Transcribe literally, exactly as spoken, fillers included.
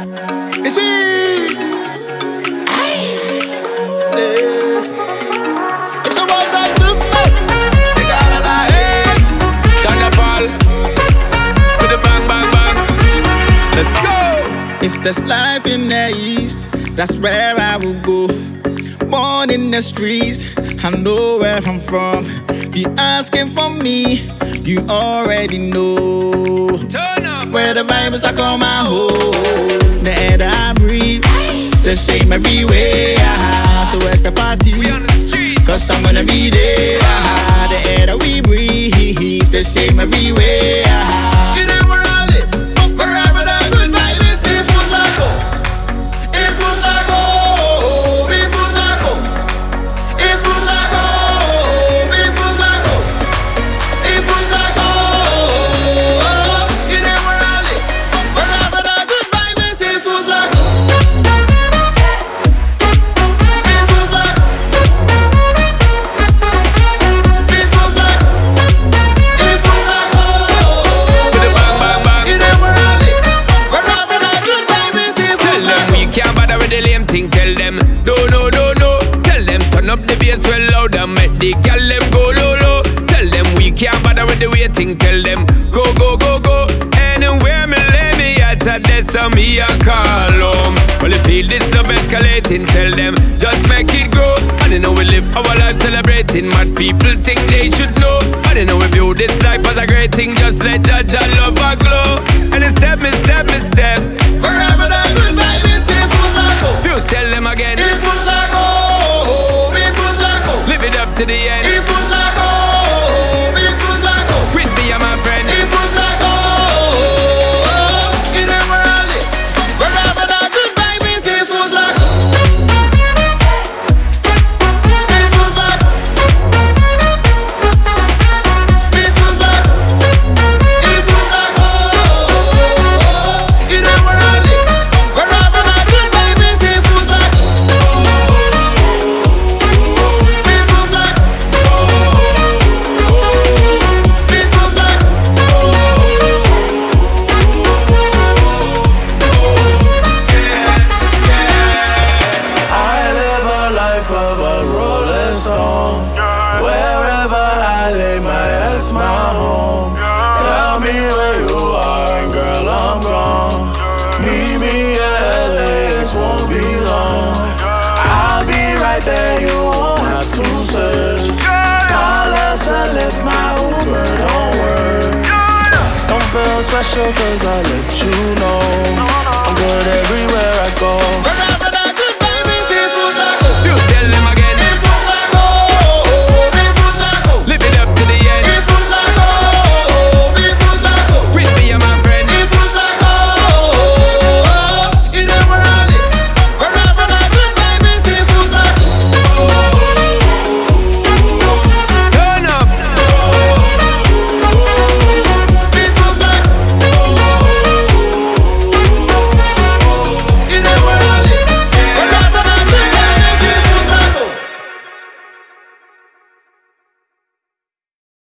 This is yeah. It's about that movement. Cigar la hey. Shonda Paul with the bang bang bang. Let's go. If there's life in the east, that's where I will go. Born in the streets, I know where I'm from. If you're asking for me, you already know. Turn up. Where the vibes I call my home. The air that I breathe, the same everywhere. So where's the party? We on the street. Cause I'm gonna be there. The air that we breathe, the same everywhere. You know where I live, wherever the good vibe is. It feels like home. It feels like home. It feels like home. It feels like home. It feels like home. It feels like home. You know where I live, wherever the good vibe is. It feels like home. It feels like. It feels like. It feels like home. With the bang bang bang. You know where I live, wherever the good vibe is. It Tell feels them like we can't bother with the lame thing. Tell them no no no no. Tell them turn up the bass well loud and make the gal them go low low. Tell them we can't bother with the waiting. Tell them go go go go. Anywhere me lay me at a desk and me a call home. Well, you feel this love escalating. Tell them just make it go. And you know we live our life celebrating. Mad people think they should know. And you know we view this life as a great thing. Just let that, that love a glow. And it's step, me step, me step. wherever the good vibe is. It feels like home. Few tell them again. It feels like home. It feels like home. Live it up to the end. It feels like home. It feels like home. With me and my friend. It feels like home. You know where I live, wherever the good vibe is. It feels like home. It feels like. It feels like. It feels like home. You know where I live, wherever the good vibe is. It feels like. It feels like. It feels like. I live a life of a rolling stone. Wherever I lay my head's my home. Tell me where you are, and girl, I'm gone. Meet me at L A X, won't be long. I'll be right there, you won't have to search. Call us and lift my Uber, don't worry. Don't feel special cause I let you know.